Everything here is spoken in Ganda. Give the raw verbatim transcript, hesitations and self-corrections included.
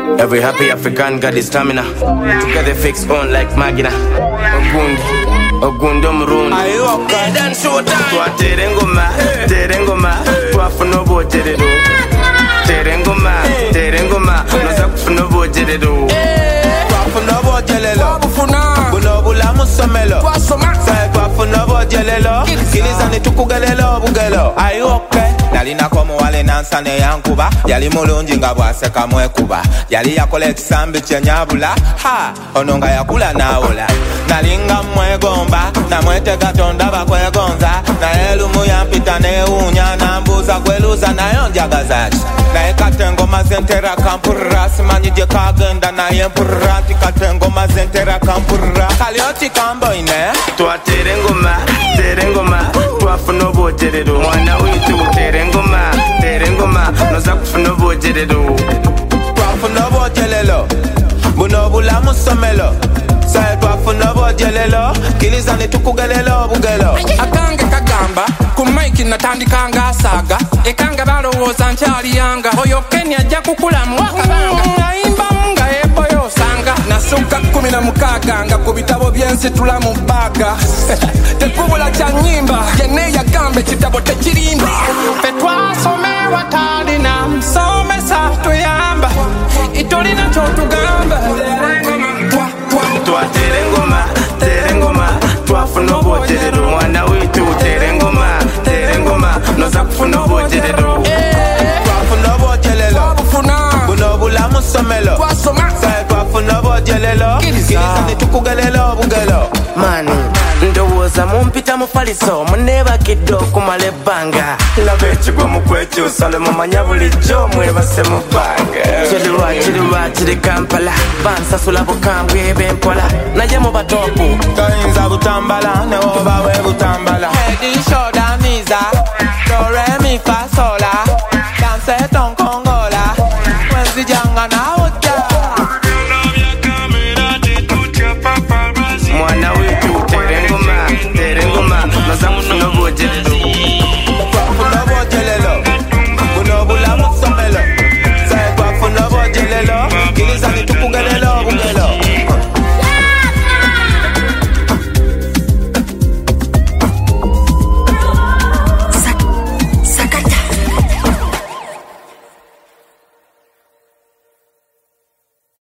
Every happy African got his stamina. Together fix on like Magina. Ogundi, Ogundo Murun. Aye, okay. Dan showtime. Twa terengoma, terengoma. Twa funobo teredo. Terengoma, terengoma. Noza funobo teredo. Twa funobo telelo. Buno bula musomelo. Say twa funobo telelo. Kiliza ni tukugelelo bugelo. Aye, okay. Nalina komu wale nansane yankuba. Yali mulungi nga bwaseka mwekuba. Yali yakola ekisambi kyenyabula. Ha, ononga yakula nawola. Nalinga mwegomba, na mwete katonda bakwegonza. Na elumu yampita neunya, na mbuza kweluza na yonjagazaki. Na ekatengo mazentera kampura, simanyije kagenda na yempura. Tikatengo mazentera kampura, kalioti kambo ine. Twa terengoma, terengoma. Twa funobo teredo, mwana witu terengoma, terengoma. Noza kufunobo teredo. Twa funobo telelo, buno bula musomelo. Say twa funobo telelo, kiliza ni tukugelelo bugelo. Akange kagamba, kumaiki natandikanga saga. Ekanga balowoza nchali yanga. Oyo Kenya ajja kukula mwaka banga. Naimba mga eboyo sanga. Nasuka kumi na mukaga nga kubitabo byensi tula mu baga. Tekubula cha nyimba, yene ya gambe chitabo techirimba. Fetwa some watadina, some sa tuyamba. Itolina chotugamba. Twa terengoma, terengoma. Twa funobo teredo, mwana witu terengoma, terengoma. Noza kufunobo teredo. Twa funobo telelo, buno bula musomelo. Say twa funobo telelo, kiliza ni tukugelelo bugelo. Manu, ndowoza mumpita mufaliso, muneba kiddo kumale banga. Labe chigwa mukwechu, sale mumanya bulijjo mwebase mubanga. Chilwa, chilwa, chili Kampala, bansa sula bukambwe bempola. Naye mu batopu, kayinza butambala, ne oba we butambala. Head, shoulder, knees, do re mi fa sola. Dance ton Congola, wenzi janga na oja. Mwana witu terengoma, terengoma. Noza kufunobo